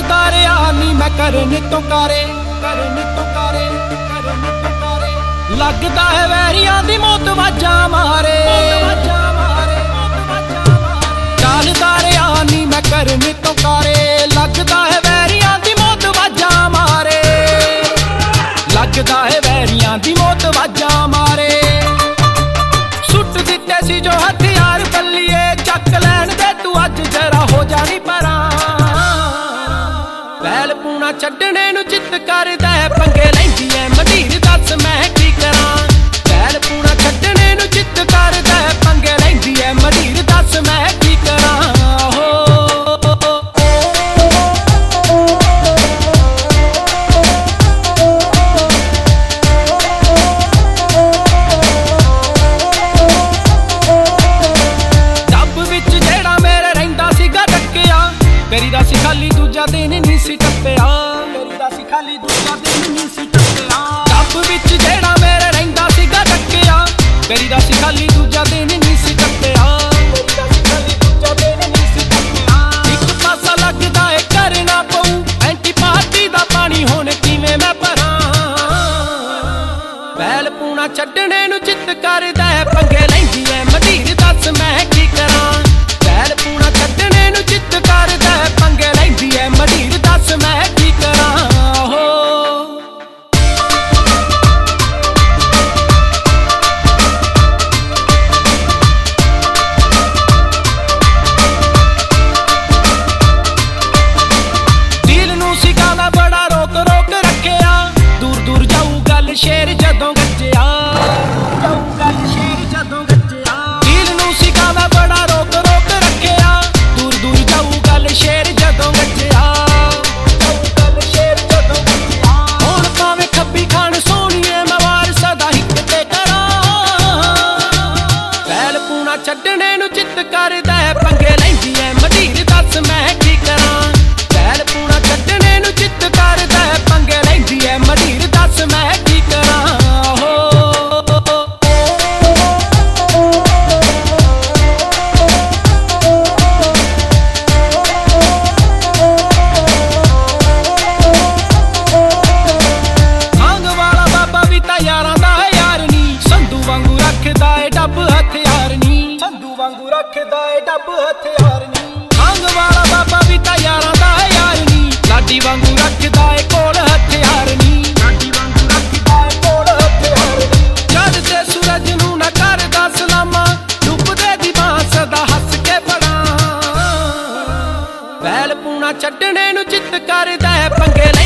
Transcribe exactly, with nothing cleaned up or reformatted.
ਚੱਲਦਾ ਰਿਹਾ ਨੀ ਮੈਂ ਕਰਨ ਤੋਂ ਕਾਰੇ ਕਰਨ ਤੋਂ ਕਾਰੇ ਕਰਨ ਤੋਂ ਕਾਰੇ ਲੱਗਦਾ ਹੈ ਵੈਰੀਆਂ ਦੀ ਮੌਤ ਵਾਜਾਂ ਮਾਰੇ ਵਾਜਾਂ ਮਾਰੇ ਵਾਜਾਂ ਮਾਰੇ ਚੱਲਦਾ ਰਿਹਾ ਨੀ ਮੈਂ ਕਰਨ ਤੋਂ ਕਾਰੇ ਲੱਗਦਾ ਹੈ ਵੈਰੀਆਂ ਦੀ ਮੌਤ ਵਾਜਾਂ ਮਾਰੇ ਲੱਗਦਾ ਹੈ ਵੈਰੀਆਂ ਦੀ ਮੌਤ ਵਾਜਾਂ ਮਾਰੇ ਸੁੱਟ ਦਿੱਤੇ ਸੀ ਜੋ ਹਥਿਆਰ ਬੱਲੀਏ ਚੱਕ ਲੈਣ ਦੇ ਤੂੰ ਅੱਜ ਜਰਾ ਹੋ ਜਾਣੀ ਪਰਾਂ ਵੈਲ ਪੂਣਾ ਛੱਡਣੇ ਨੂੰ ਚਿੱਤ ਕਰਦਾ ਪੰਗੇ ਲੈਂਦੀ ਐ ਮੰਡੀਰ ਦੱਸ ਮੈਂ ਕੀ ਕਰਾਂ ਵੈਲ ਪੂਣਾ ਛੱਡਣੇ ਨੂੰ ਚਿੱਤ ਕਰਦਾ ਪੰਗੇ ਲੈਂਦੀ ਐ ਮੰਡੀਰ ਦੱਸ ਮੈਂ ਕੀ ਕਰਾਂ ਕਰੀਦਾ ਸੀ ਖਾਲੀ ਦੂਜਾ ਦਿਨ ਨਹੀਂ ਸੀ ਟੱਪਿਆ ਕਰੀਦਾ ਸੀ ਖਾਲੀ ਦੂਜਾ ਦਿਨ ਨਹੀਂ ਸੀ ਟੱਪਿਆ ਰੱਬ ਵਿੱਚ ਜਿਹੜਾ ਮੇਰੇ ਰਹਿੰਦਾ ਸੀਗਾ ਟੱਕਿਆ ਕਰੀਦਾ ਸੀ ਖਾਲੀ ਦੂਜਾ ਦਿਨ ਨਹੀਂ ਸੀ ਟੱਪਿਆ ਕਰੀਦਾ ਸੀ ਖਾਲੀ ਦੂਜਾ ਦਿਨ ਨਹੀਂ ਸੀ ਟੱਪਿਆ ਇੱਕ ਪਾਸਾ ਲੱਗਦਾ ਏ ਕਰਨਾ ਪਊ ਐਂਟੀ ਪਾਰਟੀ ਦਾ ਪਾਣੀ ਹੁਣ ਕਿਵੇਂ ਮੈਂ ਭਰਾਂ ਵੈਲ ਪੂਣਾ ਛੱਡਣੇ ਨੂੰ ਚਿੱਤ ਕਰਦਾ ਪੰਗੇ ਲੈਂਦੀ ਐ ਮੰਡੀਰ ਦੱਸ ਮੈਂ ਕੀ ਕਰਾਂ ਵੈਲ ਪੂਣਾ ਛੱਡਣੇ ਨੂੰ ਚਿੱਤ ਕਰਦਾ ਪੰਗੇ ਲੈਂਦੀ ਐ ਮੰਡੀਰ ਦੱਸ ਮੈਂ ਕੀ ਕਰਾਂ ਦਿਲ ਨੂੰ ਸਿਖਾਉਂਦਾ ਬੜਾ ਰੋਕ ਰੋਕ ਰੱਖਿਆ ਦੂਰ ਦੂਰ ਜਾਊ ਗੱਲ ਸ਼ੇਰ ਜਦੋਂ ਗੱਜਿਆ ਜਾਊ ਗੱਲ ਸ਼ੇਰ ਜਦੋਂ ਗੱਜਿਆ ਦਿਲ ਨੂੰ ਸਿਖਾਉਂਦਾ ਬੜਾ ਰੋਕ ਰੋਕ ਰੱਖਿਆ ਦੂਰ ਦੂਰ ਜਾਊ ਗੱਲ ਸ਼ੇਰ ਜਦੋਂ ਗੱਜਿਆ ਜਾਊ ਗੱਲ ਸ਼ੇਰ ਜਦੋਂ ਗੱਜਿਆ ਹੁਣ ਭਾਵੇਂ ਖੱਬੀ ਖਾਣ ਸੋਹਣੀਏ ਮੈਂ ਵਾਰ ਸਦਾ ਹਿੱਕ ਤੇ ਕਰਾਂ ਵੈਲ ਪੂਣਾ ਛੱਡਣੇ ਨੂੰ ਚਿੱਤ ਕਰਦਾ ਪੰਗੇ ਲੈਂਦੀ ਐ ਮੰਡੀਰ ਦੱਸ ਮੈਂ ਕੀ ਕਰਾਂ ਵੈਲ ਪੂਣਾ ਛੱਡਣੇ ਨੂੰ ਚਿੱਤ ਕਰਦਾ ਪੰਗੇ ਲੈਂਦੀ ਐ ਮੰਡੀਰ ਦੱਸ ਮੈਂ ਕੀ ਕਰਾਂ ਯਾਰਾਂ ਦਾ ਯਾਰ ਨੀ ਸੰਧੂ ਵਾਂਗੂ ਰੱਖਦਾ ਏ ਡੱਬ ਹਥਿਆਰ ਨੀ ਸੰਧੂ ਵਾਂਗੂ ਰੱਖਦਾ ਏ ਡੱਬ ਹਥਿਆਰ ਨੀ ਖੰਗ ਵਾਲਾ ਬਾਬਾ ਵੀ ਤਾਂ ਯਾਰਾਂ ਦਾ ਯਾਰ ਨੀ ਲਾਡੀ ਵਾਂਗੂ ਰੱਖਦਾ ਏ ਕੋਲ ਹਥਿਆਰ ਨੀ ਲਾਡੀ ਵਾਂਗੂ ਰੱਖਦਾ ਏ ਕੋਲ ਹਥਿਆਰ ਨੀ ਚੜ੍ਹਦੇ ਸੂਰਜ ਨੂੰ ਨਾ ਕਰਦਾ ਸਲਾਮਾਂ ਡੁੱਬਦੇ ਦੀ ਬਾਂਹ ਸਦਾ ਹੱਸ ਕੇ ਫੜਾਂ ਵੈਲ ਪੂਣਾ ਛੱਡਣੇ ਨੂੰ ਚਿੱਤ ਕਰਦਾ ਪੰਗੇ